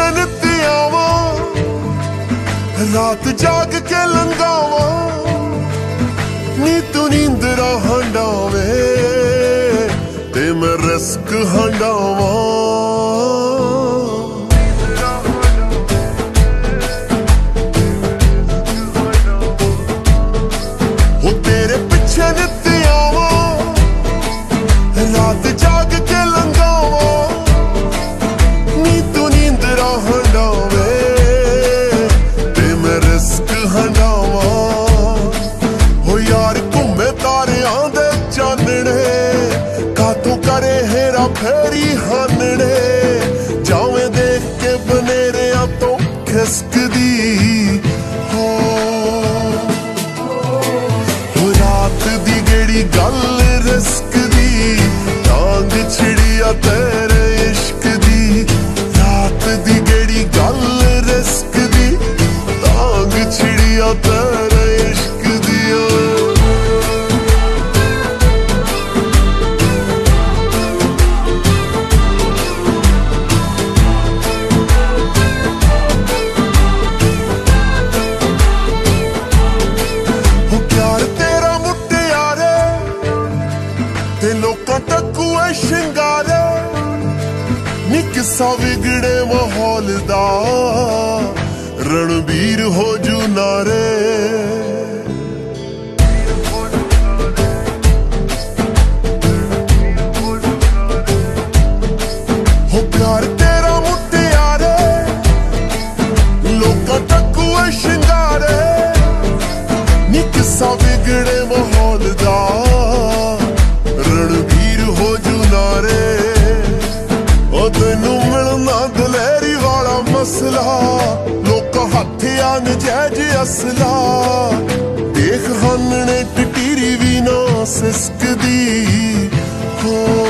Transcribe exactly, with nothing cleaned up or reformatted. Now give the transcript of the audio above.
पिछे नित आवा रात जाग के लंघावा नी तू नींदरा हंडावे ते मैं रिस्क हंडावा हो तेरे पिछे नित आवा रात जाग के लंघावा नी तू नींदरा हंडावे ते मैं रिस्क हंडावा हो यार घूमे तारियां दे चानणे कातों करे हेरा फेरी हानणे जावे देख के बनेरिया तो खिसकदी हो हो रात दी गेड़ी गल रिस्क दी टांग छिड़िया तेरे इश्क दी रात दी गेड़ी गल रिस्क दी टांग छिड़िया तेरे इश्क दी हो प्यार तेरा मुटियारे ते लोकां टक्कुए शिंगारे नी किस्सा विगड़े माहौल दा रणबीर हो जू नारे हो प्यार तेरा मुटियारे लोकां टक्कुए शिंगारे नी किस्सा विगड़े माहौल दा रणबीर हो जू नारे ओ तैनू मिलना दलेरी वाला मसला लोकां हत्थियां नजैज असला देख हानने टटीरी भी ना सिसकदी हो